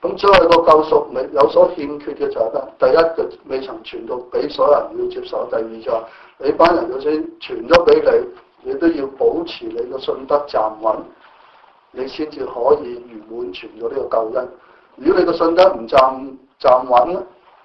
咁將來個救贖未有所欠缺嘅就係咩？第一就未曾傳到俾所有人要接受，第二就係你班人就算傳咗俾你，你都要保持你個信德站穩，你先至可以圓滿傳到呢個救恩。如果你個信德唔站穩咧，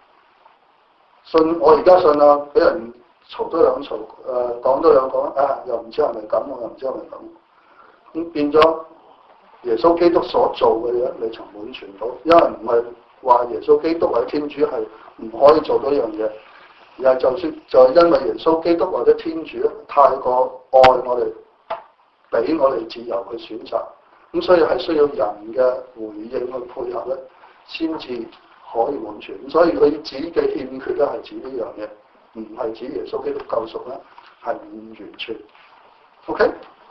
我而家信啦，俾人嘈多兩嘈，講多兩講，又唔知係咪咁，我又唔知係咪咁，咁變咗耶穌基督所做嘅嘢，你從滿傳到，因為唔係話耶穌基督或者天主係唔可以做到一樣嘢，而係就係因為耶穌基督或者天主太過愛我哋，俾我哋自由去選擇，咁所以係需要人嘅回應去配合咧，先至可以滿全。所以佢指嘅欠缺咧係指呢樣嘢，唔係指耶穌基督救贖咧係唔完全。OK，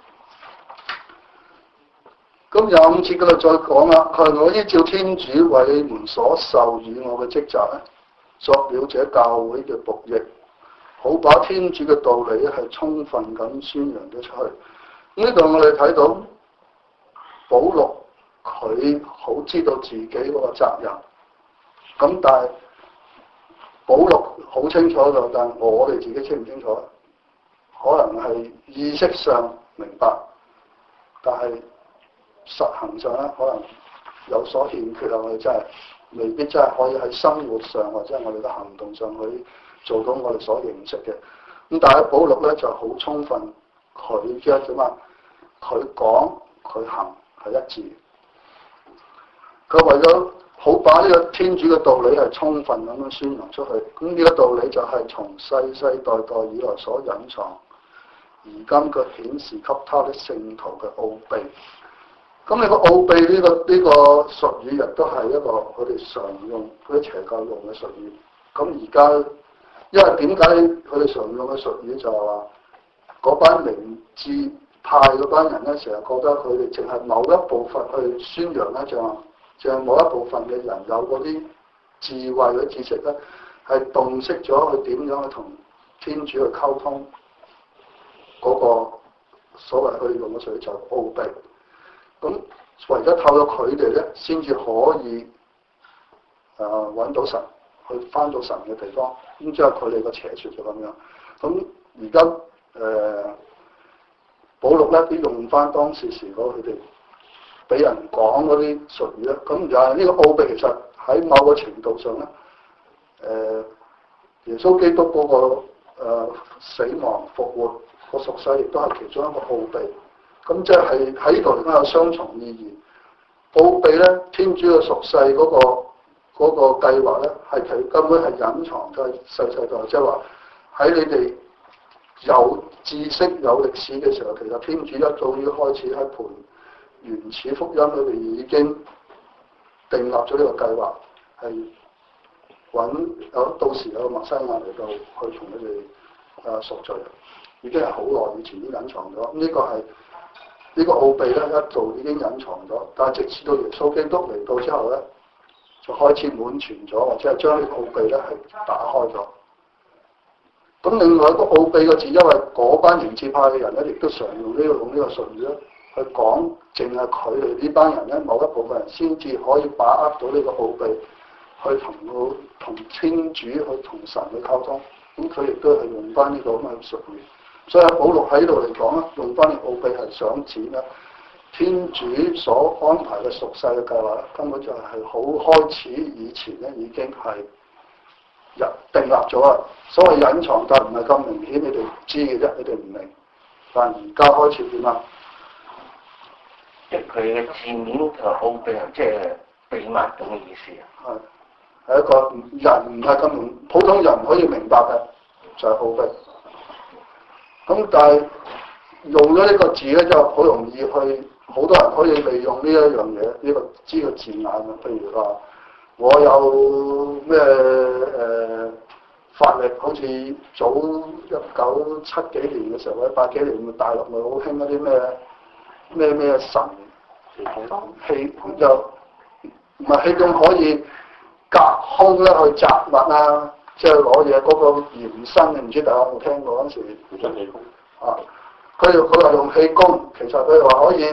咁25節嗰度再講啦，佢話我依照天主為你們所授予我嘅職責咧，作了這教會嘅僕役，好把天主嘅道理咧係充分咁宣揚咗出去。呢度我哋睇到保祿佢好知道自己嗰個責任，咁但係保祿好清楚㗎，但係我哋自己清唔清楚？可能係意識上明白，但係實行上咧可能有所欠缺啊！我哋真係未必真係可以喺生活上或者係我哋嘅行動上去做到我哋所認識嘅。咁但係保祿咧就好充分，佢即係點啊？佢講佢行係一致。佢為咗好把呢個天主嘅道理係充分咁樣宣揚出去，咁呢個道理就係從世世代代以來所隱藏，而今佢顯示給他的聖徒嘅奧秘。咁你個奧秘呢個術語亦都係一個佢哋常用嗰啲邪教用嘅術語。咁而家因為點解佢哋常用嘅術語就係話嗰班明智派嗰班人咧，成日覺得佢哋淨係某一部分去宣揚咧，就係某一部分嘅人有嗰啲智慧嘅知識咧，係洞悉咗佢點樣去同天主去溝通嗰個所謂佢用嘅術語就係奧秘。咁為咗透過佢哋咧，先至可以揾到神，去返到神嘅地方。咁即係佢哋個邪説就咁樣。咁而家保祿咧都用翻當時嗰佢哋俾人講嗰啲術語咧。咁就係呢個奧秘，其實喺某個程度上咧，耶穌基督嗰個死亡復活個屬世，亦都係其中一個奧秘。咁即係喺呢度嚟講有雙重意義。奧秘咧，天主嘅屬世嗰個計劃咧，係其根本係隱藏在世世代，即係話喺你哋有知識有歷史嘅時候，其實天主一早已經開始喺盤原始福音裏邊已經訂立咗呢個計劃，係到時有個默西亞嚟到去同佢哋贖罪，已經係好耐以前已經隱藏咗。呢個係。呢個奧秘咧一早已經隱藏咗，但係直至到耶穌基督嚟到之後咧，就開始滿全咗，或者係將呢個奧秘咧係打開咗。咁另外一個奧秘嘅字，因為嗰班明智派嘅人咧，亦都常用呢個術語咧去講，淨係佢哋呢班人咧，某一部分人先至可以把握到呢個奧秘，去同天主去同神去溝通。咁佢亦都係用翻呢個咁嘅術語。所以保祿喺度嚟講咧，用翻啲奧秘係想指咧，天主所安排嘅屬世嘅計劃，根本就係好開始以前咧已經係訂立咗啦。所謂隱藏，但唔係咁明顯，你哋知嘅啫，你哋唔明。但而家開始點啊？ 即係佢嘅字面同奧秘，即係秘密咁嘅意思啊。 係一個人唔係咁明，普通人唔可以明白嘅，就係奧秘。咁但係用咗呢個字咧，就好容易去，好多人可以利用呢一樣嘢，呢個字眼啊。譬如話，我有咩法力，好似早1970幾年嘅時候，或者80幾年，大陸咪好興嗰啲咩神氣，就唔係氣功可以隔空咧去擲物啊！即係攞嘢嗰個延伸，你唔知大家有冇聽過嗰陣時？氣功啊！佢話用氣功，其實佢話可以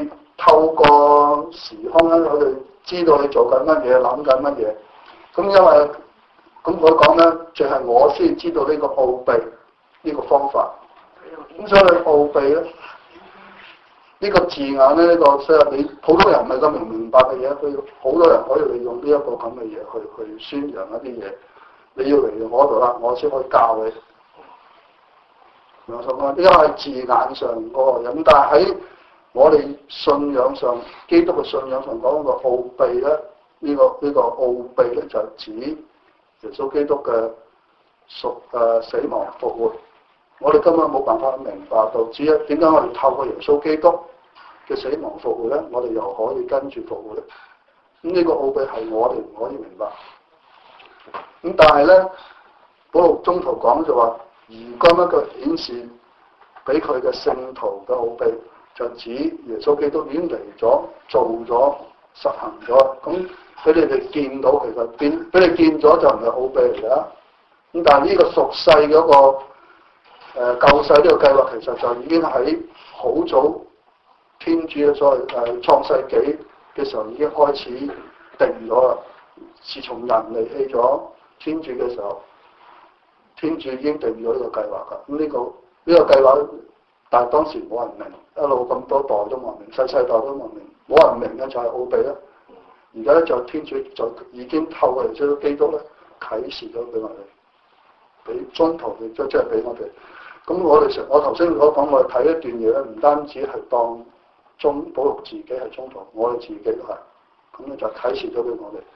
透過時空咧，我哋知道你做緊乜嘢，諗緊乜嘢。咁因為咁佢講咧，淨係我先知道呢個奧秘呢個方法。咁所以奧秘咧呢個字眼咧，呢個即係你普通人唔係咁明白嘅嘢，佢好多人可以利用呢一個咁嘅嘢去宣揚一啲嘢。你要嚟我度啦，我先可以教你。明白嗎？呢個係字眼上嗰個咁，但係喺我哋信仰上，基督嘅信仰上講個奧秘咧，呢個奧秘咧就係指耶穌基督嘅死亡復活。我哋根本冇辦法明白到，只係點解我哋透過耶穌基督嘅死亡復活咧，我哋又可以跟住復活咧？咁呢個奧秘係我哋唔可以明白。咁但係咧，保祿中途講就話，如今一個顯示俾佢嘅聖徒嘅奧秘，就指耶穌基督已經嚟咗、做咗、實行咗。咁俾你哋見到，其實俾你見咗就唔係奧秘嚟㗎。咁但係呢個屬世嗰個救世呢個計劃，其實就已經喺好早天主嘅所謂創世紀嘅時候已經開始定咗啦。自從人離棄咗天主嘅時候，天主已經定咗呢個計劃㗎。咁呢個計劃，但係當時冇人明，一路咁多代都冇人明，世代都冇人明，冇人明嘅就係奧秘啦。而家咧就天主就已經透過耶穌基督咧啟示咗俾我哋，俾宗徒亦即係俾我哋。咁我頭先所講，我哋睇一段嘢咧，唔單止係當保祿自己係宗徒，我哋自己都係，咁咧就啟示咗俾我哋。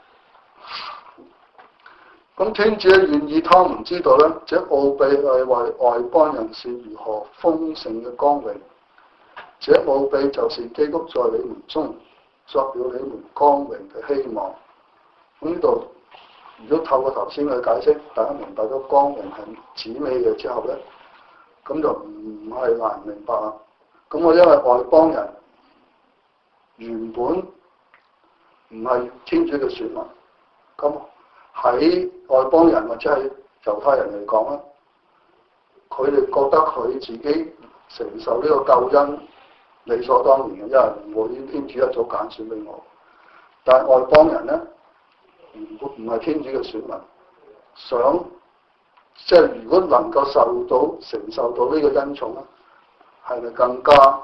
咁天主願意他們知道咧，這奧秘係為外邦人是如何豐盛嘅光榮。這奧秘就是基督在你們中作了你們光榮嘅希望。咁呢度如果透過頭先嘅解釋，大家明白咗光榮係指咩嘢之後咧，咁就唔係難明白啊。咁我因為外邦人原本唔係天主嘅選民，咁喺外邦人或者係猶太人嚟講咧，佢哋覺得佢自己承受呢個救恩理所當然嘅，因為我天主一早揀選俾我。但係外邦人咧，唔係天主嘅選民，想即係如果能夠承受到呢個恩寵咧，係咪更加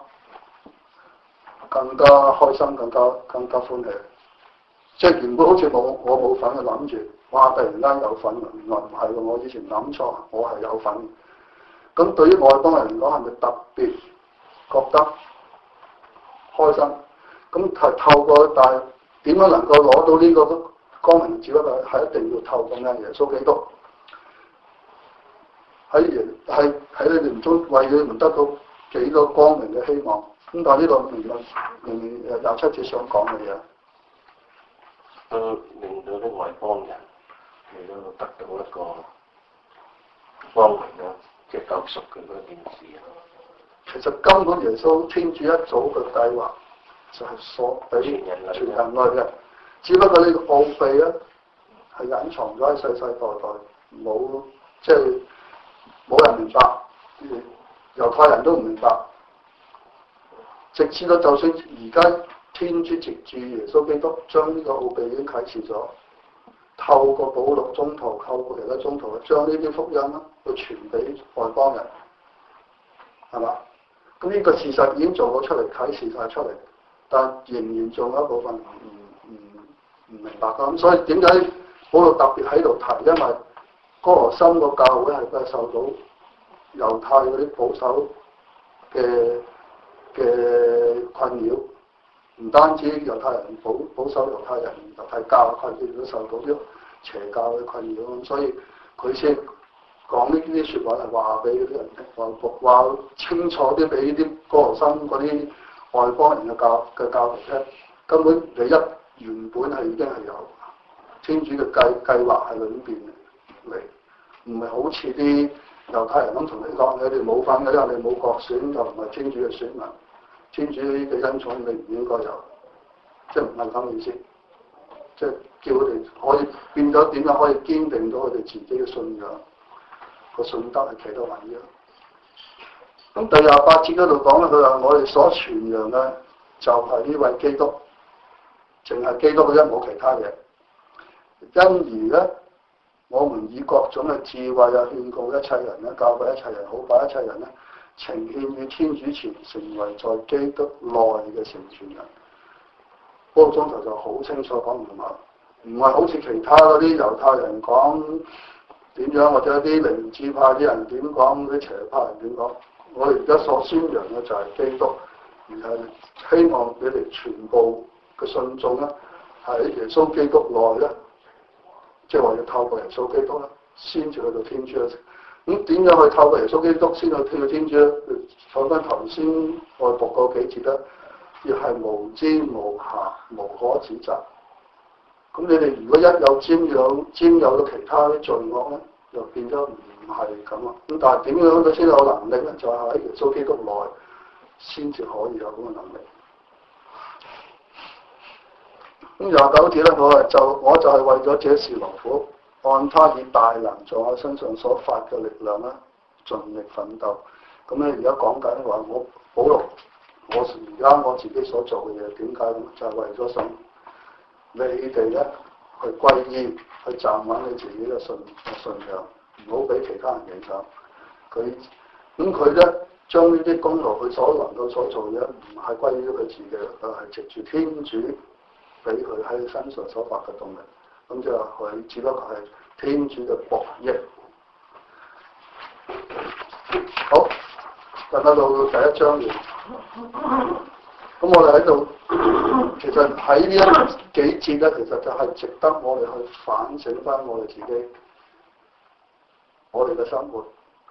開心、更加歡喜？即係原本好似我冇份嘅諗住，哇！突然間有份，原來唔係喎，我以前諗錯，我係有份。咁對於外邦人嚟講，係咪特別覺得開心？咁係透過，但係點樣能夠攞到呢個光榮？只不過係一定要透過耶穌基督喺你哋中為你們得到幾個光榮嘅希望。咁但係呢度明27節想講嘅嘢。 都令到啲外邦人嚟到得到一個光榮啦，即係救贖嘅嗰件事。 其實根本耶穌天主一早嘅計劃就係所俾全人類嘅，只不過呢個奧秘咧係隱藏咗喺世代，冇即係冇人明白，猶太人都唔明白，直至到就算而家。天主藉住耶穌基督將呢個奧秘已經啟示咗，透過保祿宗徒，透過其他宗徒，將呢啲福音啦去傳俾外邦人，係嘛？咁呢個事實已經做咗出嚟，啟示晒出嚟，但仍然仲有一部分唔明白㗎。咁所以點解保祿特別喺度提？因為哥羅森個教會係受到猶太嗰啲保守嘅困擾。唔單止猶太人保守猶太人、猶太教嘅困擾，都受到啲邪教嘅困擾，咁所以佢先講呢啲説話係話俾啲人聽，話清楚啲俾啲哥羅森嗰啲外邦人嘅教徒聽。根本你原本係已經係有天主嘅計劃喺裏邊嚟，唔係好似啲猶太人咁同你講，你哋冇份嘅，因為你冇國選，就唔係天主嘅選民。天主嘅恩寵你唔應該有，即係唔係咁意思，即係叫佢哋可以變咗點樣可以堅定到佢哋自己嘅信仰，個信德係企得穩嘅。咁第28節嗰度講咧，佢話我哋所傳揚嘅就係呢位基督，淨係基督嘅啫，冇其他嘢。因而咧，我們以各種嘅智慧啊，勸告一切人咧，教訓一切人，好把一切人咧，呈獻於天主前，成為在基督內嘅成全人。嗰個鐘頭就好清楚講唔係好似其他嗰啲猶太人講點樣，或者啲靈智派啲人點講，啲邪派人點講。我哋而家所宣揚嘅就係基督，而係希望你哋全部嘅信眾咧，喺耶穌基督內咧，即係話要透過耶穌基督咧，先至去到天主嘅。咁點樣去透過耶穌基督先去到天主咧？講翻頭先我讀過幾節咧，要係無知無瑕無可指責。咁你哋如果一有沾有到其他啲罪惡咧，就變咗唔係咁啊！咁但係點樣佢先有能力咧？就係喺耶穌基督內先至可以有咁嘅能力。咁29節咧，我就係為咗這事勞苦，按他以大能在我身上所發嘅力量咧，盡力奮鬥。咁咧而家講緊話，我保羅，我而家我自己所做嘅嘢點解咧？就係為咗想你哋咧去歸依，去站穩你自己嘅信仰，唔好俾其他人影響。佢咧將呢啲功勞，佢所能夠所做嘅，唔係歸於佢自己，係藉住天主俾佢喺身上所發嘅動力。咁就佢只不過係天主嘅僕役。好，等到第一章完。咁我哋喺度，其實喺呢一幾節咧，其實就係值得我哋去反省翻我哋自己，我哋嘅生活。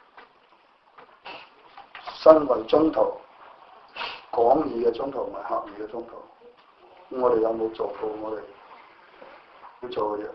身為宗徒，廣義嘅宗徒同埋狹義嘅宗徒，咁我哋有冇做到我哋要做嘅嘢？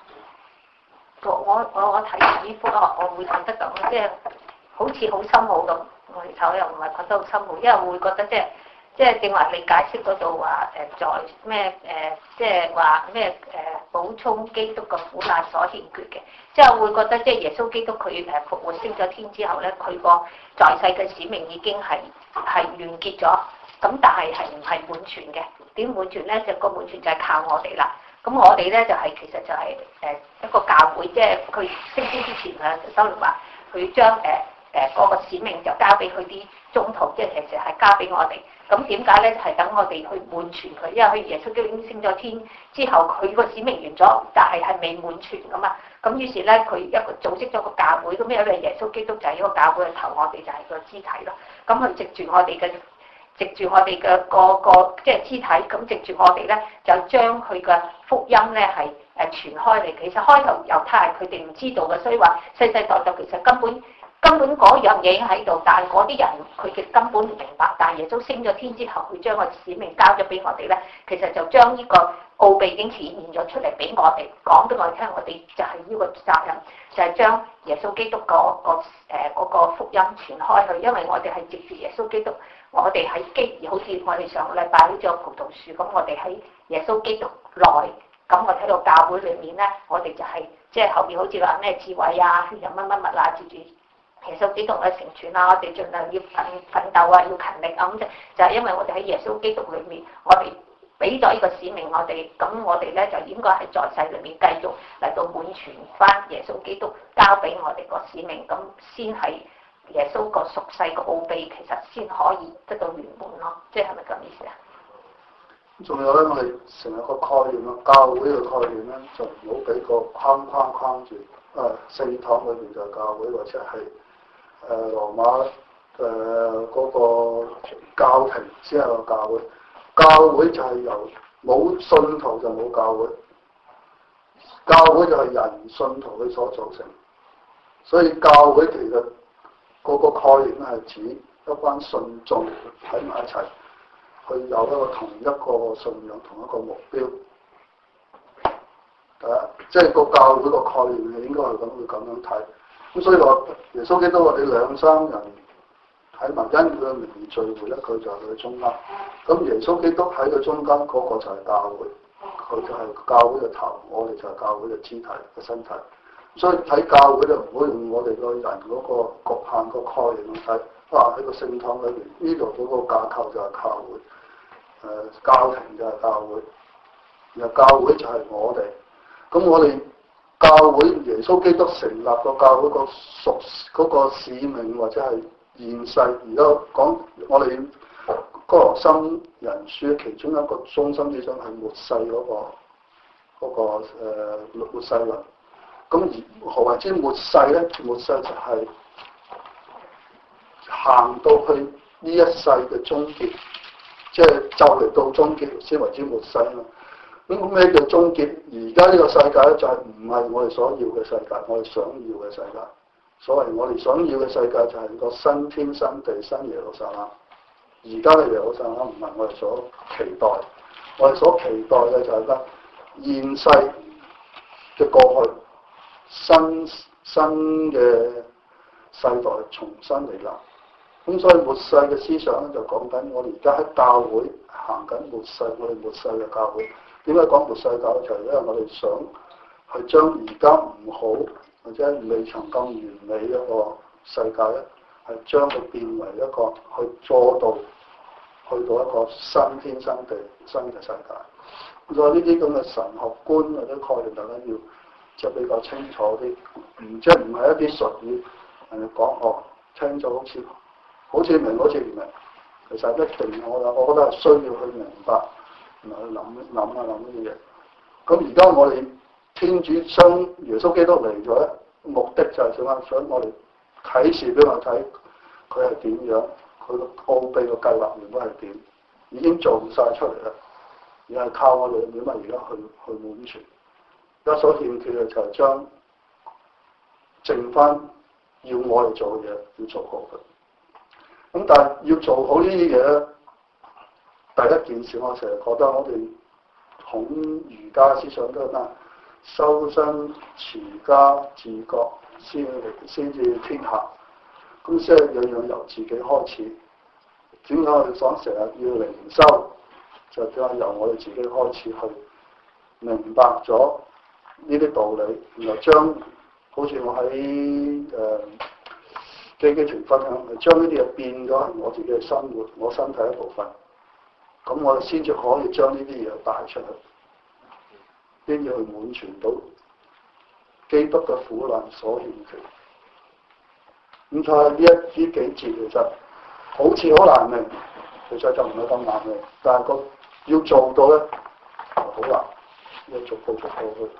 我睇完呢幅啊，我會覺得咁，即係好似好深奧咁。我哋睇又唔係覺得好深奧，因為我會覺得即係正話你解釋嗰度話在咩即係話咩補充基督嘅苦難所欠缺嘅，即係我會覺得即係耶穌基督佢復活升咗天之後咧，佢個在世嘅使命已經係完結咗，咁但係唔係滿全嘅。點滿全咧？就個滿全就係靠我哋啦。咁我哋咧就係其實就係一個教會，即係佢升天之前啊，修律話佢將嗰個使命就交俾佢啲宗徒，即係其實係交俾我哋。咁點解咧？就係等我哋去滿全佢，因為佢耶穌基督已經升咗天之後，佢個使命完咗，但係未滿全噶嘛。咁於是咧，佢一個組織咗個教會，咁因為耶穌基督就係一個教會嘅頭，我哋就係個肢體咯。咁佢藉住我哋嘅個即係肢體，咁藉住我哋咧，就將佢嘅福音咧係傳開嚟。其實開頭猶太人佢哋唔知道嘅，所以話世世代代其實根本嗰樣嘢已經喺度，但係嗰啲人佢哋根本唔明白。但係耶穌升咗天之後，佢將個使命交咗俾我哋咧，其實就將呢個奧秘已經顯現咗出嚟俾我哋，講俾我哋聽。我哋就係呢個責任，就係將耶穌基督嗰個福音傳開去。因為我哋係藉住耶穌基督，我哋喺好似我哋上個禮拜好似有葡萄樹咁，我哋喺耶穌基督內，咁我睇到教會裏面咧，我哋就係即係後邊好似話咩智慧啊，又乜啊，接住耶穌基督嘅成全啊，我哋盡量要奮鬥啊，要勤力啊，咁就係因為我哋喺耶穌基督裏面，我哋俾咗呢個使命我哋，咁我哋咧就應該喺在世裏面繼續嚟到滿全翻耶穌基督交俾我哋個使命，咁先係耶穌個屬世個奧秘，其實先可以得到圓滿咯。即係咪咁意思啊？ 仲有咧，我哋成日個概念咯，教會嘅概念咧，就唔好俾個框住。聖堂裏邊就係教會，或者係羅馬嗰個教廷先係個教會。教會就係由冇信徒就冇教會，教會就係人信徒佢所組成。所以教會其實嗰個概念係指一班信眾喺埋一齊，去有一個同一個信仰、同一個目標。即係個教會個概念係應該係咁樣睇。咁所以話耶穌基督我哋兩三人喺民間佢嘅名義聚會咧，佢就係佢中間。咁耶穌基督喺佢中間嗰個就係教會，佢就係教會嘅頭，我哋就係教會嘅肢體嘅身體。所以睇教會就唔好用我哋個人嗰個局限個概念去睇。喺個聖堂裏邊呢度嗰個架構就係教會。 教廷就係教會，然後教會就係我哋。咁我哋教會耶穌基督成立個教會嗰個使命或者係現世，而家講我哋哥羅森人書其中一個中心思想係末世嗰個末世論。咁而何謂之末世咧？末世就係行到去呢一世嘅終結，即係就嚟到終結先為之末世啊嘛。咁咩叫終結？而家呢個世界咧就係唔係我哋所要嘅世界，我哋想要嘅世界。所謂我哋想要嘅世界就係個新天新地新耶路撒冷。而家嘅耶路撒冷唔係我哋所期待，我哋所期待嘅就係咧現世嘅過去，新嘅世代重新嚟臨。咁所以末世嘅思想咧就講緊我哋而家喺教會行緊末世，我哋末世嘅教會。點解講末世教會？就係因為我哋想去將而家唔好或者未曾咁完美一個世界咧，係將佢變為一個去做到去到一個新天新地新嘅世界。所以呢啲咁嘅神學觀或者概念，大家要即係比較清楚啲，即係唔係一啲術語人哋講聽咗好似明好似唔明，其實一定我覺得係需要去明白。去諗呢啲嘢。咁而家我哋天主將耶穌基督嚟咗咧，目的就係想我哋啟示俾我睇佢係點樣，佢個奧秘個計劃原本係點，已經做晒出嚟啦。而係靠我哋點解而家去滿全。而家所欠缺嘅就係將剩翻要我哋做嘅嘢要做好佢。咁但係要做好呢啲嘢咧。第一件事，我成日覺得我哋孔儒家思想都係咩？修身持家治國先至天下。咁即係樣樣由自己開始。點解我哋講成日要靈修？就係由我哋自己開始去明白咗呢啲道理，然後將好似我喺基團分享，將呢啲嘢變咗係我自己嘅生活，我身體一部分。咁我哋先至可以將呢啲嘢帶出去，先至去滿全到基督嘅苦難所欠缺。咁所以呢幾節其實好似好難明，其實就唔係咁難明，但係要做到咧好難，要逐步去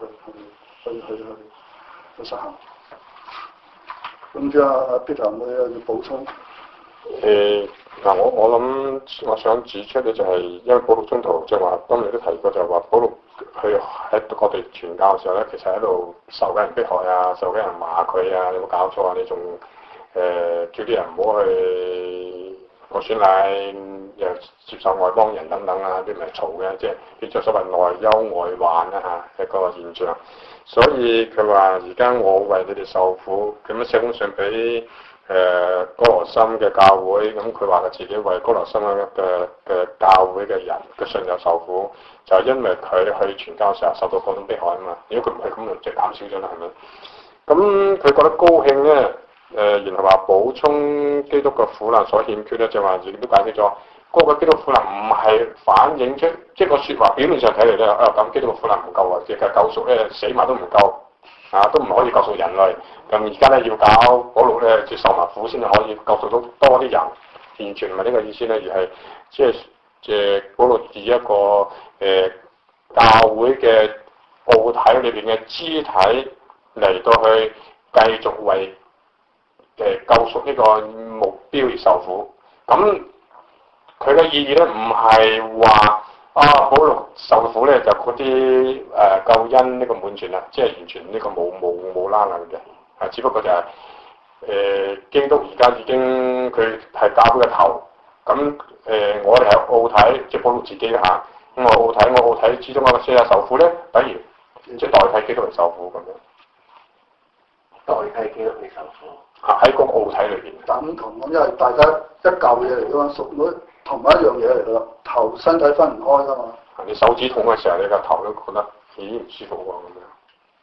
實行。咁即係 Peter 會要補充。 嗱，我諗我想指出嘅就係，因為保祿宗徒即係話，當你都提過就係話，保祿佢喺各地傳教嘅時候咧，其實喺度受緊人迫害啊，受緊人罵佢啊，你有冇搞錯啊？你仲叫啲人唔好去過選禮，又接受外邦人等等啊，啲咪嘈嘅，即係變咗所謂內憂外患啊嚇一個現象。所以佢話：而家我為你哋受苦，咁樣寫封信俾哥羅森嘅教會，咁佢話佢自己為哥羅森嘅教會嘅人嘅信友受苦，就因為佢去傳教嘅時候受到各種迫害啊嘛。如果佢唔係咁，就減少咗啦，係咪？咁佢覺得高興咧，然後話補充基督嘅苦難所欠缺咧，就話自己都解釋咗，嗰個基督苦難唔係反映出，即係個説話表面上睇嚟咧，咁基督嘅苦難唔夠啊，即係救贖咧死埋都唔夠。都唔可以救贖人類，咁而家咧要搞保祿咧接受埋苦先至可以救贖到多啲人，完全唔係呢個意思咧，而係即係保祿以一個教會嘅奧體裏邊嘅肢體嚟到去繼續為救贖呢個目標而受苦。咁佢嘅意義咧唔係話保祿受苦咧就嗰啲救恩呢個滿全啦，即係完全呢個冇拉楞嘅，只不過就係基督而家已經佢係教會嘅頭，咁我哋係奧體，即係保祿自己嚇，咁我奧體之中一個些受苦咧，等於即係代替基督嚟受苦咁樣， 代替基督嚟受苦。 喺個奧體裏邊。 等同咁，因為大家一嚿嘢嚟噶嘛，屬於同埋一樣嘢嚟噶啦，頭身體分唔開噶嘛。 你手指痛嘅時候，你個頭都覺得咦唔舒服喎咁樣。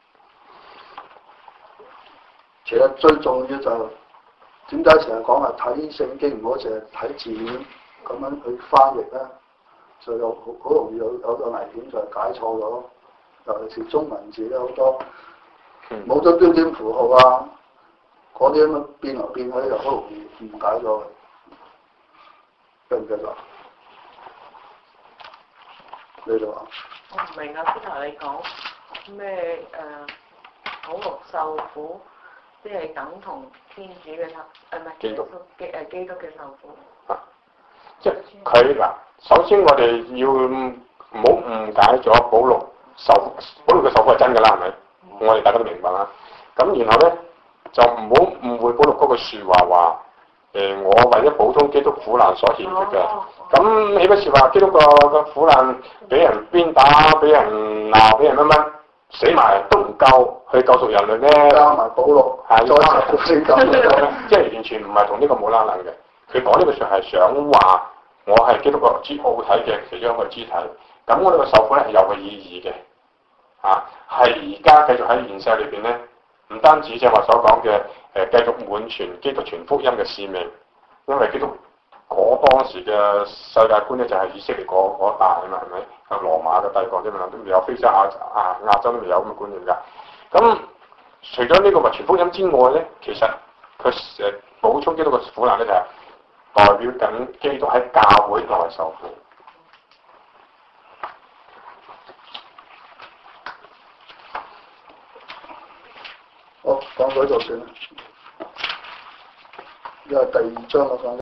其實最重要就係點解成日講話睇聖經唔好淨係睇字面咁樣去翻譯咧？ 就有好容易有個危險就係解錯咗，尤其是中文字咧好多冇咗標點符號啊，嗰啲咁樣變來變去又好容易誤解咗，記唔記得？你哋話？ 我唔明啊，先頭你講咩九六受苦，即係等同天主嘅受，唔係基督嘅受苦。 啊，即係佢嗱，首先我哋要唔好誤解咗保祿嘅受苦係真㗎啦，係咪？我哋大家都明白啦。咁然後咧就唔好誤會保祿嗰句説話我為咗普通基督苦難所獻血嘅。咁豈不是話基督個苦難俾人鞭打、俾人鬧、俾人乜死埋都唔夠去救贖人類咧？ 加埋保祿， 係再查先咁即係完全唔係同呢個冇拉楞嘅。佢講呢個説係想話我係基督個奧體嘅其中一個肢體。咁我哋個受苦咧係有個意義嘅，係而家繼續喺現世裏邊咧，唔單止即係我所講嘅繼續滿傳基督傳福音嘅使命，因為基督當時嘅世界觀咧就係以色列嗰帶啊嘛，係咪？係羅馬嘅帝國啫嘛，都未有非洲亞洲都未有咁嘅觀念㗎。咁除咗呢個傳福音之外咧，其實佢補充基督嘅苦難咧就係代表緊基督喺教會內受苦。 好，講到呢度算啦，因為第二章我講。